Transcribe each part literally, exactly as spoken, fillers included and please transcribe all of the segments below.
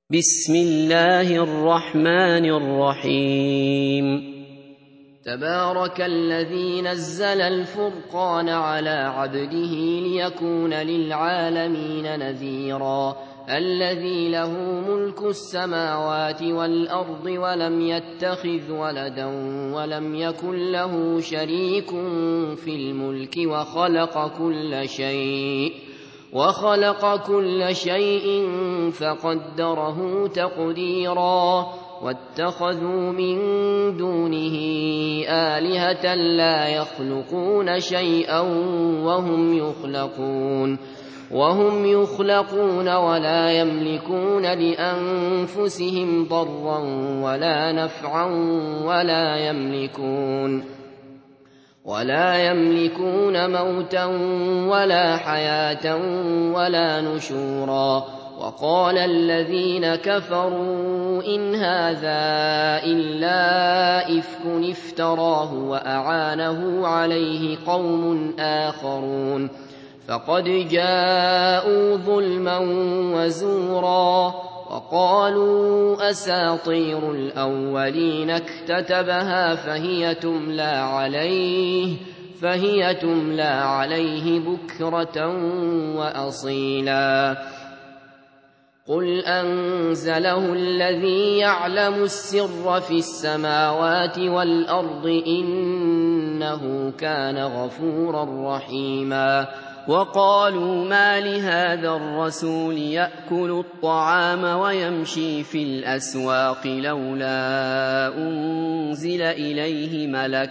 بسم الله الرحمن الرحيم تبارك الذي نزل الفرقان على عبده ليكون للعالمين نذيرا الذي له ملك السماوات والأرض ولم يتخذ ولدا ولم يكن له شريك في الملك وخلق كل شيء وخلق كل شيء فقدره تقديرا واتخذوا من دونه آلهة لا يخلقون شيئا وهم يخلقون وهم يخلقون ولا يملكون لأنفسهم ضرا ولا نفعا ولا يملكون ولا يملكون موتا ولا حياة ولا نشورا وقال الذين كفروا إن هذا إلا إفك افتراه وأعانه عليه قوم آخرون فقد جاءوا ظلما وزورا وقالوا أساطير الأولين اكتتبها فهي تملى عليه فهي تملى عليه بكرة وأصيلا قل أنزله الذي يعلم السر في السماوات والأرض إنه كان غفورا رحيما وقالوا ما لهذا الرسول يأكل الطعام ويمشي في الأسواق لولا أنزل إليه ملك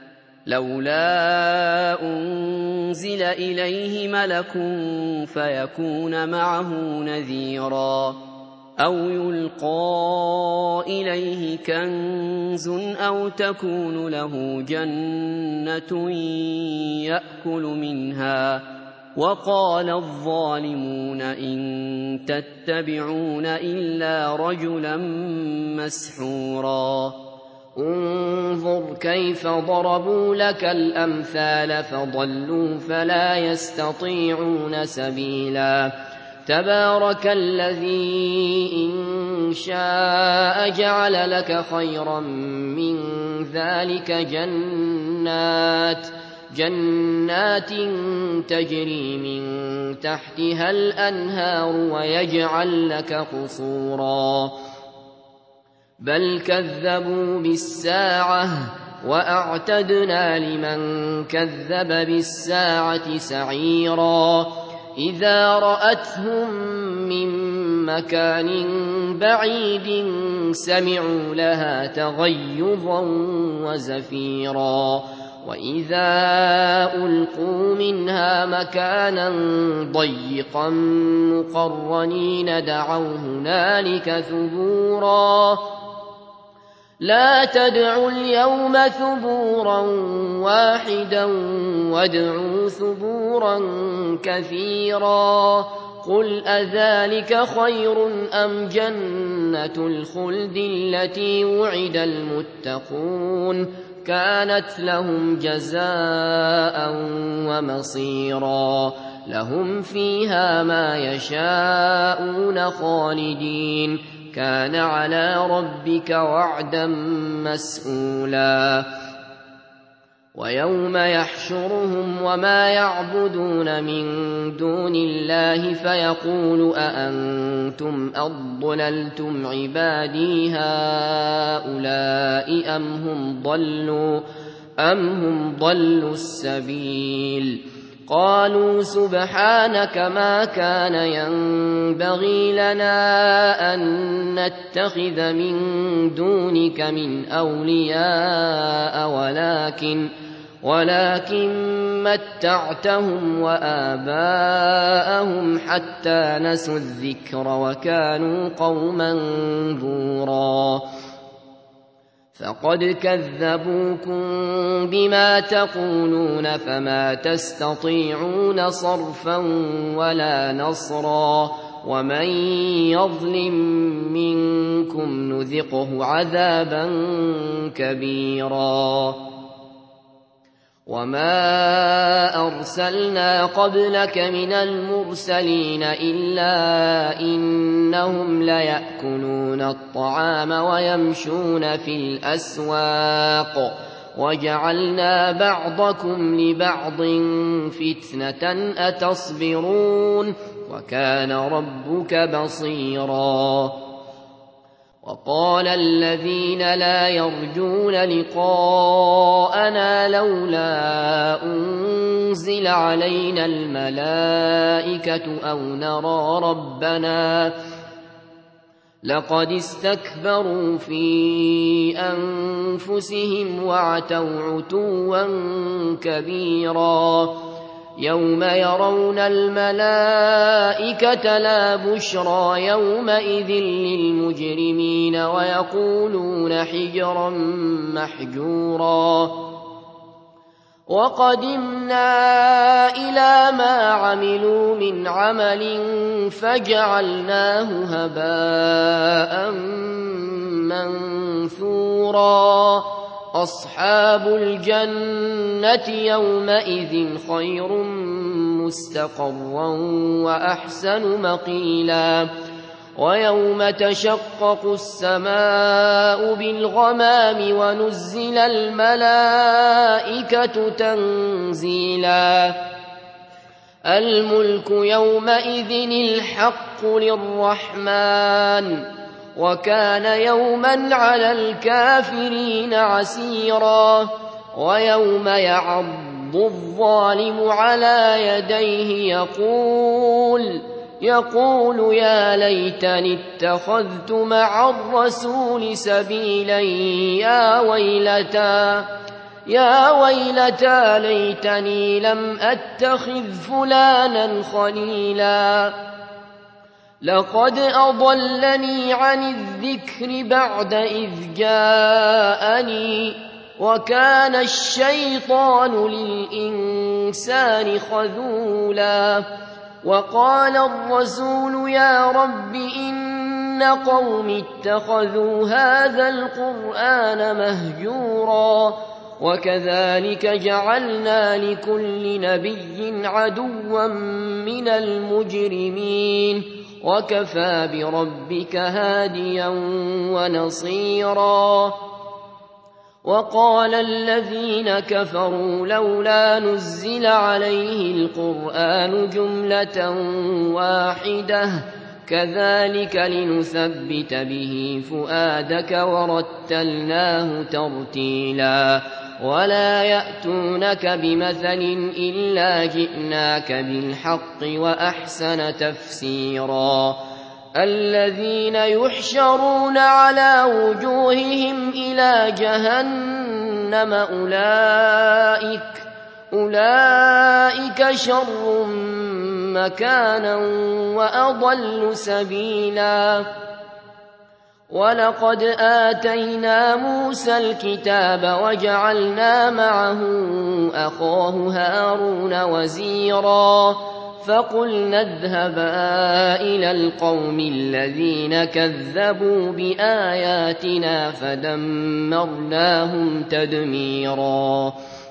لولا أنزل إليه ملك فيكون معه نذيرا أو يلقى إليه كنز أو تكون له جنة يأكل منها وقال الظالمون إن تتبعون إلا رجلا مسحورا انظر كيف ضربوا لك الأمثال فضلوا فلا يستطيعون سبيلا تبارك الذي إن شاء جعل لك خيرا من ذلك جنات جنات تجري من تحتها الأنهار ويجعل لك قصورا بل كذبوا بالساعة وأعتدنا لمن كذب بالساعة سعيرا إذا رأتهم من مكان بعيد سمعوا لها تغيظا وزفيرا وإذا ألقوا منها مكانا ضيقا مقرنين دعوا هنالك ثبورا لا تدعوا اليوم ثبورا واحدا وادعوا ثبورا كثيرا قل أذلك خير أم جنة الخلد التي وعد المتقون كانت لهم جزاء ومصيرا لهم فيها ما يشاءون خالدين كان على ربك وعدا مسئولا ويوم يحشرهم وما يعبدون من دون الله فيقول أأنتم أضللتم عبادي هؤلاء أم هم ضلوا أم هم ضلوا السبيل قالوا سبحانك ما كان ينبغي لنا أن نتخذ من دونك من أولياء ولكن ولكن متعتهم وآباءهم حتى نسوا الذكر وكانوا قوما بورا فقد كذبوكم بما تقولون فما تستطيعون صرفا ولا نصرا ومن يظلم منكم نذقه عذابا كبيرا وما أرسلنا قبلك من المرسلين إلا إنهم ليأكلون الطعام ويمشون في الأسواق وجعلنا بعضكم لبعض فتنة أتصبرون وكان ربك بصيرا وقال الذين لا يرجون لقاءنا لولا أنزل علينا الملائكة أو نرى ربنا لقد استكبروا في أنفسهم وعتوا عتوا كبيرا يوم يرون الملائكة لا بشرى يومئذ للمجرمين ويقولون حجرا محجورا وقدمنا إلى ما عملوا من عمل فجعلناه هباء منثورا أصحاب الجنة يومئذ خير مستقرا وأحسن مقيلا ويوم تشقق السماء بالغمام ونزل الملائكة تنزيلا الملك يومئذ الحق للرحمن وكان يوما على الكافرين عسيرا ويوم يعض الظالم على يديه يقول يقول يا ليتني اتخذت مع الرسول سبيلا يا ويلتى يا ويلتى ليتني لم أتخذ فلانا خليلا لقد أضلني عن الذكر بعد إذ جاءني وكان الشيطان للإنسان خذولا وقال الرسول يا رب إن قوم اتخذوا هذا القرآن مهجورا وكذلك جعلنا لكل نبي عدوا من المجرمين وكفى بربك هاديا ونصيرا وقال الذين كفروا لولا نزل عليه القرآن جملة واحدة كذلك لنثبت به فؤادك ورتلناه ترتيلا ولا يأتونك بمثل إلا جئناك بالحق وأحسن تفسيرا الذين يحشرون على وجوههم إلى جهنم أولئك أولئك شر مكانا وأضل سبيلا ولقد آتينا موسى الكتاب وجعلنا معه أخاه هارون وزيرا فقلنا اذهبا إلى القوم الذين كذبوا بآياتنا فدمرناهم تدميرا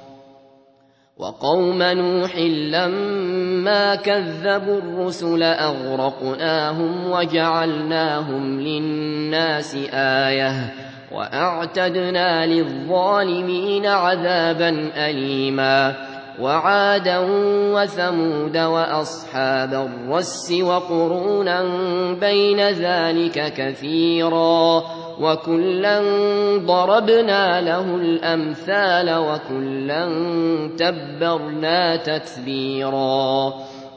وقوم نوح لما كذبوا الرسل أغرقناهم وجعلناهم للناس آية وأعتدنا للظالمين عذابا أليما وعادا وثمود وأصحاب الرس وقرونا بين ذلك كثيرا وكلا ضربنا له الأمثال وكلا تبرنا تتبيرا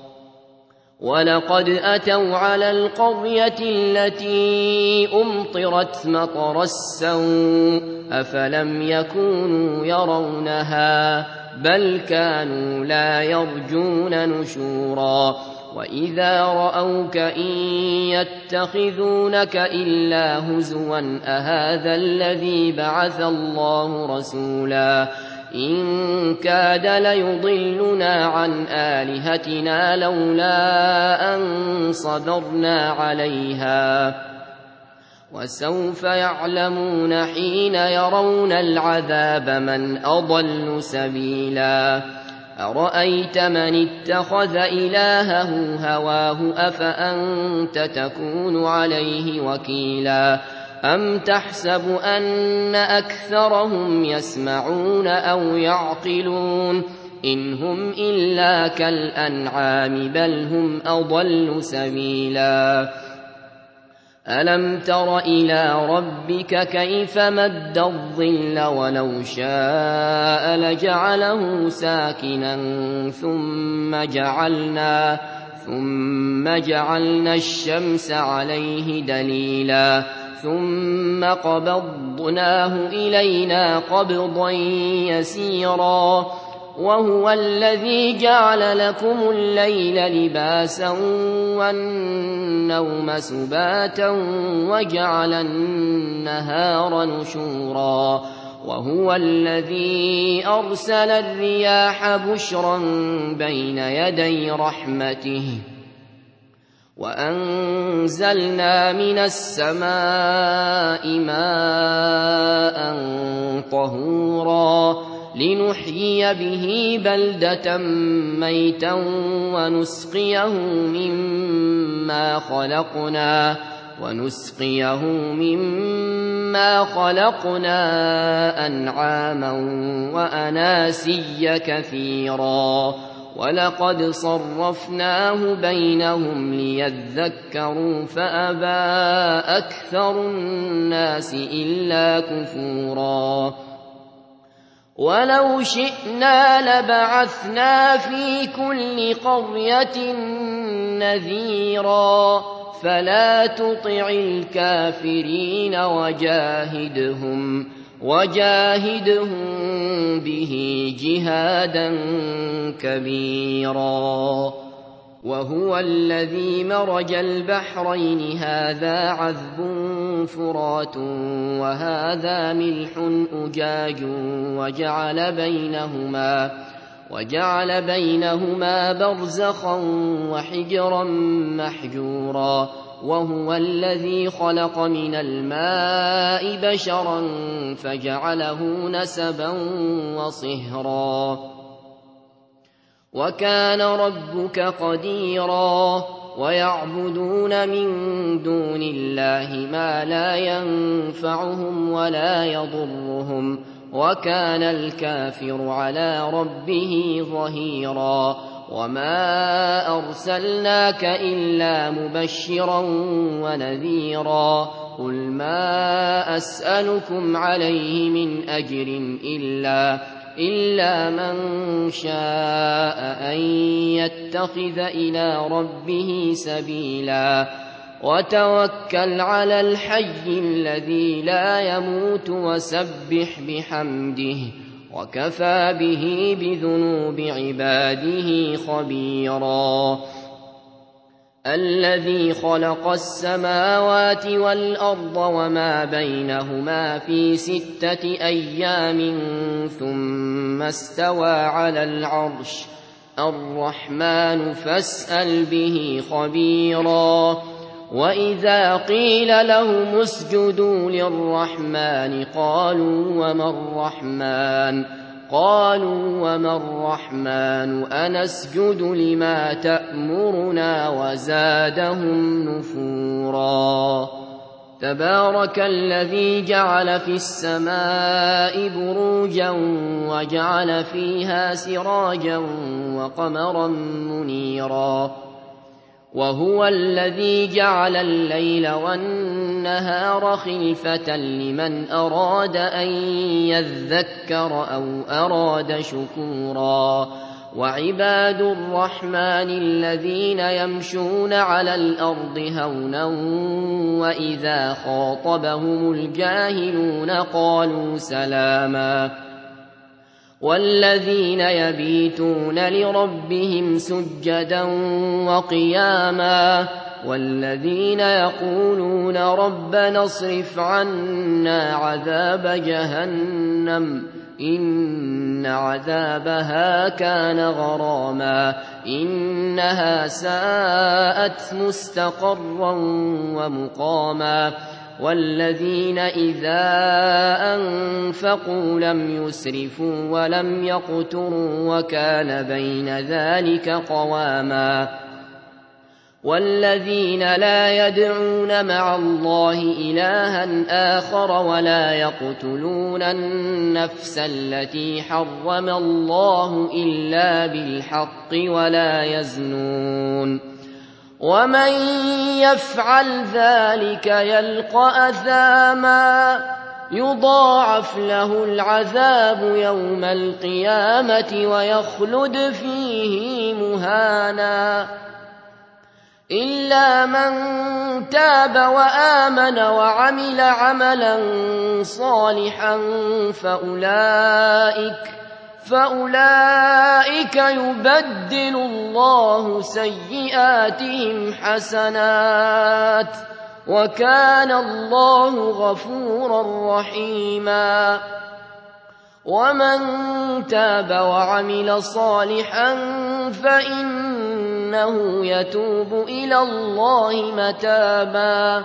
ولقد أتوا على القرية التي أمطرت مطر السوء أفلم يكونوا يرونها بل كانوا لا يرجون نشورا وإذا رأوك إن يتخذونك إلا هزوا أهذا الذي بعث الله رسولا إن كاد ليضلنا عن آلهتنا لولا أن صبرنا عليها وسوف يعلمون حين يرون العذاب من أضل سبيلا أرأيت من اتخذ إلهه هواه أفأنت تكون عليه وكيلا أم تحسب أن أكثرهم يسمعون أو يعقلون إن هم إلا كالأنعام بل هم أضل سبيلا ألم تر إلى ربك كيف مد الظل ولو شاء لجعله ساكنا ثم جعلنا ثم جعلنا الشمس عليه دليلا ثم قبضناه إلينا قبضا يسيرا وهو الذي جعل لكم الليل لباسا والنوم سباتا وجعل النهار نشورا وهو الذي أرسل الرياح بشرا بين يدي رحمته وأنزلنا من السماء ماء طهورا لنحيي به بلدة ميتا ونسقيه مما خلقنا ونسقيه مما خلقنا أنعاما وأناسيا كثيرا ولقد صرفناه بينهم ليذكروا فأبى أكثر الناس إلا كفورا ولو شئنا لبعثنا في كل قرية نذيرا فلا تطع الكافرين وجاهدهم وجاهدهم به جهادا كبيرا وهو الذي مرج البحرين هذا عذب فرات وهذا ملح أجاج وجعل بينهما وجعل بينهما برزخا وحجرا محجورا وهو الذي خلق من الماء بشرا فجعله نسبا وصهرا وكان ربك قديرا ويعبدون من دون الله ما لا ينفعهم ولا يضرهم وكان الكافر على ربه ظهيرا وما أرسلناك إلا مبشرا ونذيرا قل ما أسألكم عليه من أجر إلا إلا من شاء أن يتخذ إلى ربه سبيلا وتوكل على الحي الذي لا يموت وسبح بحمده وكفى به بذنوب عباده خبيرا الذي خلق السماوات والأرض وما بينهما في ستة أيام ثم استوى على العرش الرحمن فاسأل به خبيرا وإذا قيل لهم اسجدوا للرحمن قالوا وما الرحمن قالوا وما الرحمن أنسجد لما تأمرنا وزادهم نفورا تبارك الذي جعل في السماء بروجا وجعل فيها سراجا وقمرا منيرا وهو الذي جعل الليل والنهار خلفة لمن أراد أن يذكر أو أراد شكورا وعباد الرحمن الذين يمشون على الأرض هونا وإذا خاطبهم الجاهلون قالوا سلاما والذين يبيتون لربهم سجدا وقياما والذين يقولون ربنا اصرف عنا عذاب جهنم إن عذابها كان غراما إنها ساءت مستقرا ومقاما والذين إذا أنفقوا لم يسرفوا ولم يقتروا وكان بين ذلك قواما والذين لا يدعون مع الله إلها آخر ولا يقتلون النفس التي حرم الله إلا بالحق ولا يزنون ومن يفعل ذلك يلقى أثاما يضاعف له العذاب يوم القيامة ويخلد فيه مهانا إلا من تاب وآمن وعمل عملا صالحا فأولئك فأولئك يبدل الله سيئاتهم حسنات وكان الله غفورا رحيما ومن تاب وعمل صالحا فإنه يتوب إلى الله متابا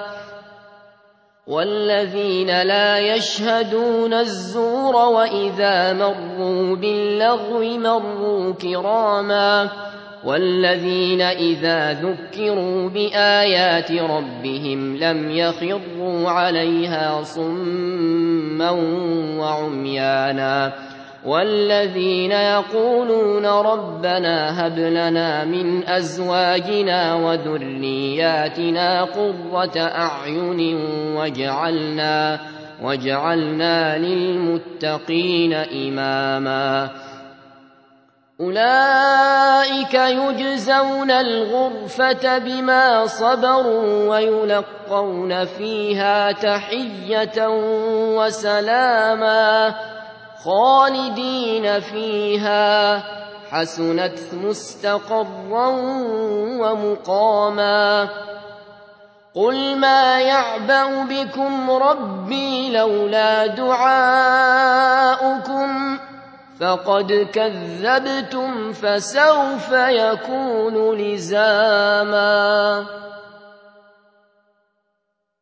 والذين لا يشهدون الزور وإذا مروا باللغو مروا كراما والذين إذا ذكروا بآيات ربهم لم يخروا عليها صما وعميانا والذين يقولون ربنا هب لنا من أزواجنا وذرياتنا قرة أعين واجعلنا, واجعلنا للمتقين إماما أولئك يجزون الغرفة بما صبروا ويلقون فيها تحية وسلاما خالدين فيها حسنت مستقرا ومقاما قل ما يعبأ بكم ربي لولا دعاؤكم فقد كذبتم فسوف يكون لزاما